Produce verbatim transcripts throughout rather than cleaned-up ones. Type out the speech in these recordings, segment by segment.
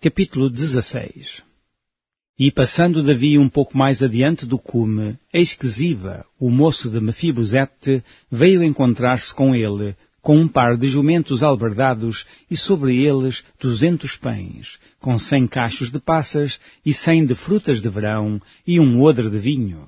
Capítulo dezasseis. E passando Davi um pouco mais adiante do cume, eis que Ziba, o moço de Mefibosete, veio encontrar-se com ele, com um par de jumentos albardados, e sobre eles duzentos pães, com cem cachos de passas, e cem de frutas de verão, e um odre de vinho.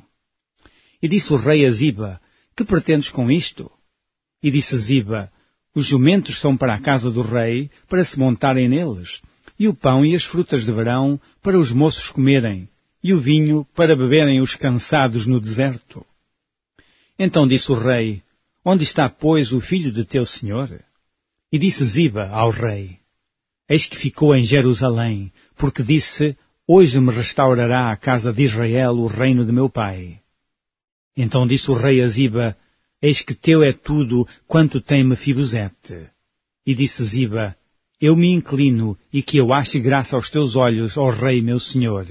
E disse o rei a Ziba: Que pretendes com isto? E disse Ziba: Os jumentos são para a casa do rei, para se montarem neles, e o pão e as frutas de verão para os moços comerem, e o vinho para beberem os cansados no deserto. Então disse o rei: Onde está, pois, o filho de teu senhor? E disse Ziba ao rei: Eis que ficou em Jerusalém, porque disse: Hoje me restaurará a casa de Israel o reino de meu pai. Então disse o rei a Ziba: Eis que teu é tudo quanto tem Mefibosete. E disse Ziba: Eu me inclino, e que eu ache graça aos teus olhos, ó rei meu senhor.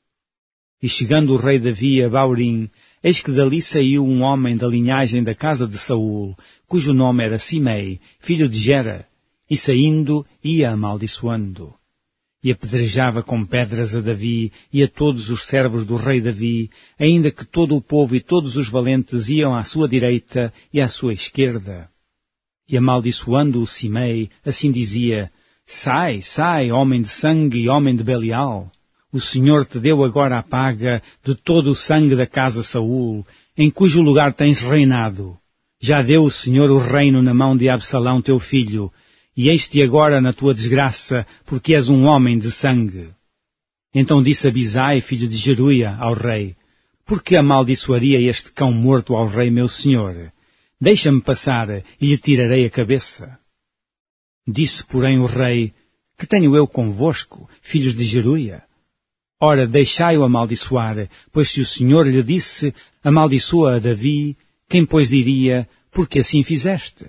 E chegando o rei Davi a Baurim, eis que dali saiu um homem da linhagem da casa de Saul, cujo nome era Simei, filho de Gera, e saindo ia amaldiçoando. E apedrejava com pedras a Davi e a todos os servos do rei Davi, ainda que todo o povo e todos os valentes iam à sua direita e à sua esquerda. E amaldiçoando o Simei, assim dizia: Sai, sai, homem de sangue e homem de Belial. O Senhor te deu agora a paga de todo o sangue da casa Saul, em cujo lugar tens reinado. Já deu o Senhor o reino na mão de Absalão teu filho, e eis-te agora na tua desgraça, porque és um homem de sangue. Então disse Abisai, filho de Jeruia, ao rei: Por que amaldiçoaria este cão morto ao rei meu senhor? Deixa-me passar, e lhe tirarei a cabeça. Disse, porém, o rei: Que tenho eu convosco, filhos de Jeruia? Ora, deixai-o amaldiçoar, pois se o Senhor lhe disse: Amaldiçoa a Davi, quem pois diria: Porque assim fizeste?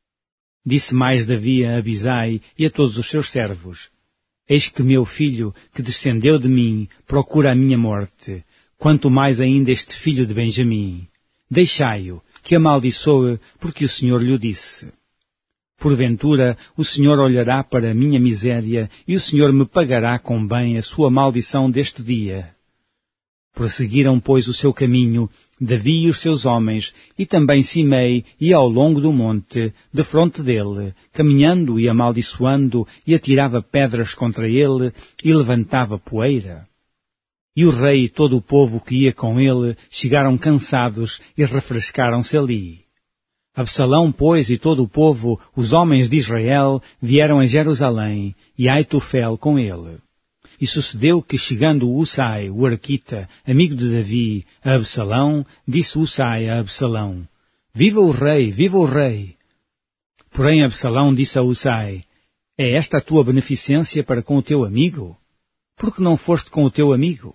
Disse mais Davi a Abisai e a todos os seus servos: Eis que meu filho, que descendeu de mim, procura a minha morte, quanto mais ainda este filho de Benjamim. Deixai-o, que amaldiçoe, porque o Senhor lhe disse. Porventura, o Senhor olhará para a minha miséria, e o Senhor me pagará com bem a sua maldição deste dia. Prosseguiram, pois, o seu caminho, Davi e os seus homens, e também Simei ia ao longo do monte, defronte dele, caminhando e amaldiçoando, e atirava pedras contra ele, e levantava poeira. E o rei e todo o povo que ia com ele chegaram cansados e refrescaram-se ali. Absalão, pois, e todo o povo, os homens de Israel, vieram a Jerusalém, e Aitofel com ele. E sucedeu que, chegando Usai, o arquita, amigo de Davi, a Absalão, disse Usai a Absalão: Viva o rei, viva o rei! Porém Absalão disse a Usai: É esta a tua beneficência para com o teu amigo? Por que não foste com o teu amigo?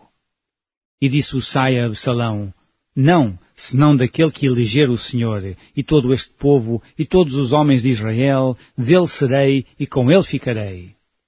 E disse Usai a Absalão: Não, senão daquele que eleger o Senhor, e todo este povo, e todos os homens de Israel, dele serei, e com ele ficarei.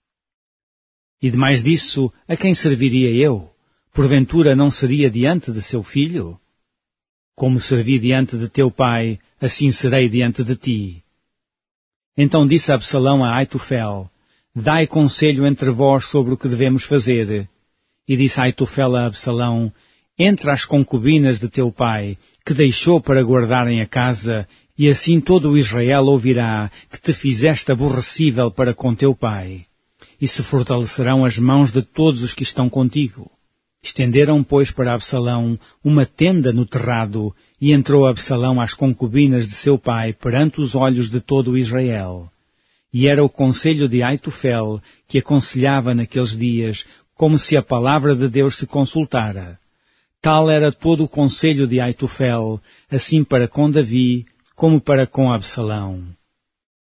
E demais disso, a quem serviria eu? Porventura não seria diante de seu filho? Como servi diante de teu pai, assim serei diante de ti. Então disse Absalão a Aitofel: Dai conselho entre vós sobre o que devemos fazer. E disse Aitofel a Absalão: Entra as concubinas de teu pai, que deixou para guardarem a casa, e assim todo o Israel ouvirá que te fizeste aborrecível para com teu pai. E se fortalecerão as mãos de todos os que estão contigo. Estenderam, pois, para Absalão uma tenda no terrado, e entrou Absalão às concubinas de seu pai perante os olhos de todo o Israel. E era o conselho de Aitofel, que aconselhava naqueles dias, como se a palavra de Deus se consultara. Tal era todo o conselho de Aitofel, assim para com Davi, como para com Absalão.